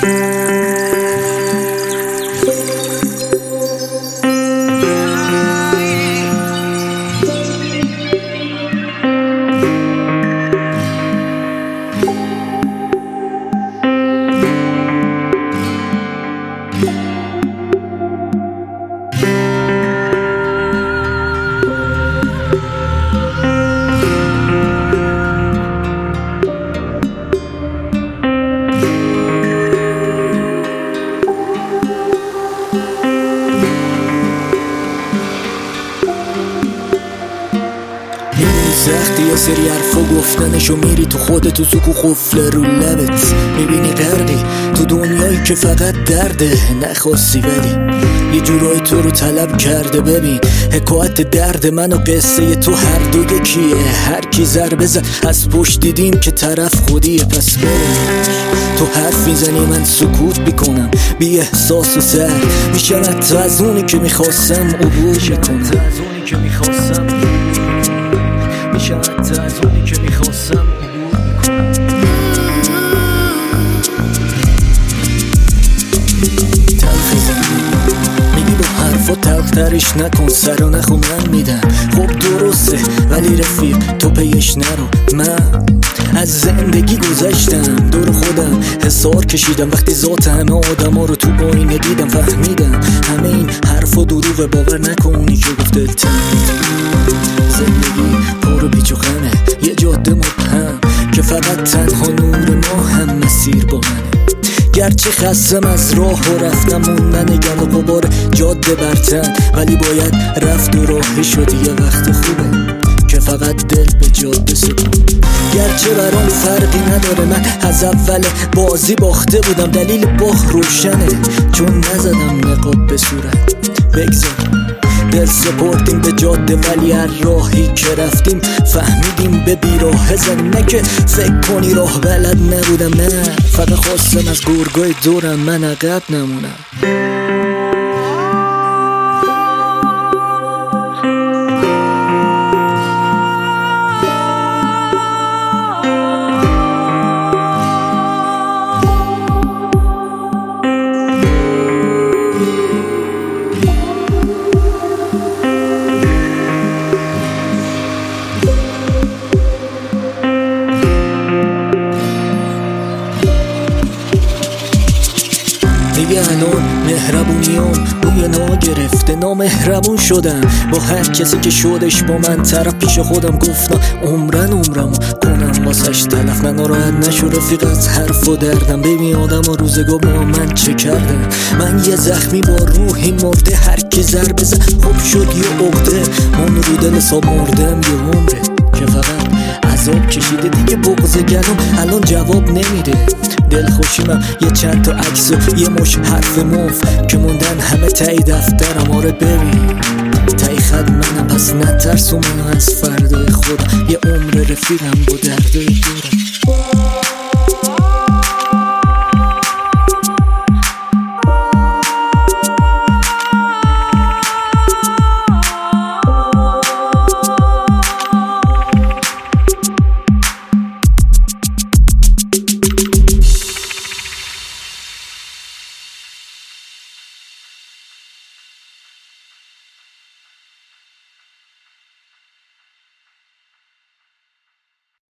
سختی یه سری حرفا گفتنشو میری تو خودت و سکو خفله رو لبت میبینی غرقی تو دنیایی که فقط درده نخواستی ولی یه جورایی تو رو طلب کرده. ببین حکایت درد من و قصه تو هر دو یکیه، هر کی ضربه زد از پشت دیدیم که طرف خودیه. پس تو حرف میزنی من سکوت میکنم، بی احساس و سر میشم حتی از اونی که میخواستم عبور میکنم، میشم حتی از اونی که میخواستم عبور میکنم. تلخ زندگی میگی با حرفا تلخترش نکن، سر و نخو من میدم. خب درسته ولی رفیق تو پیش نرو. من از زندگی گذشتم، دور خودم حسار کشیدم. وقتی ذات همه آدم ها رو تو آینه دیدم فهمیدم همه این حرفا دروغه. باور نکنی که گفته زندگی پر پیچ و خمه، یه جاده مبهم که فقط تنها نور ما هم مسیر با منه. گرچه خستم از راه و رفتم موندن گل و غبار جاده برتن، ولی باید رفت و راهی شد. یه وقت خوبه که فقط دل به جاده سکون. گرچه برام فرقی نداره من از اول بازی باخته بودم، دلیل باخت روشنه چون نزدم نقاب به صورت. بگذارم دل سپردیم به جاده ولی هر راهی که رفتیم فهمیدیم به بیراه زنیم. نه که فکر کنی راه بلد نبودم، نه فقط خواستم از گرگای دورم من عقب نمونم. دیگه الان مهربونیام بوی نا گرفته، نامهربون شدم با هر کسی که شدش با من طرف. پیش خودم گفتم عمرمو کنم واسش تلف. من ناراحت نشو رفیق از حرف و دردم، ببین آدم ها روزگار با من چه کردن. من یه زخمی با روحی مرده، هر کی ضربه زد خوب شد یه عقده. من رو دل حساب مردم یه عمره که فقط عذاب کشیده. دیگه بغض گلم الان جواب نمیده. دلخوشیمم یه چند تا عکس و یه مش حرف موف که موندن همه تایی دفترم. آره ببین تایی خد منم، پس نترسو منو از فردای خودم. یه عمر رفیقم با دردای دورم.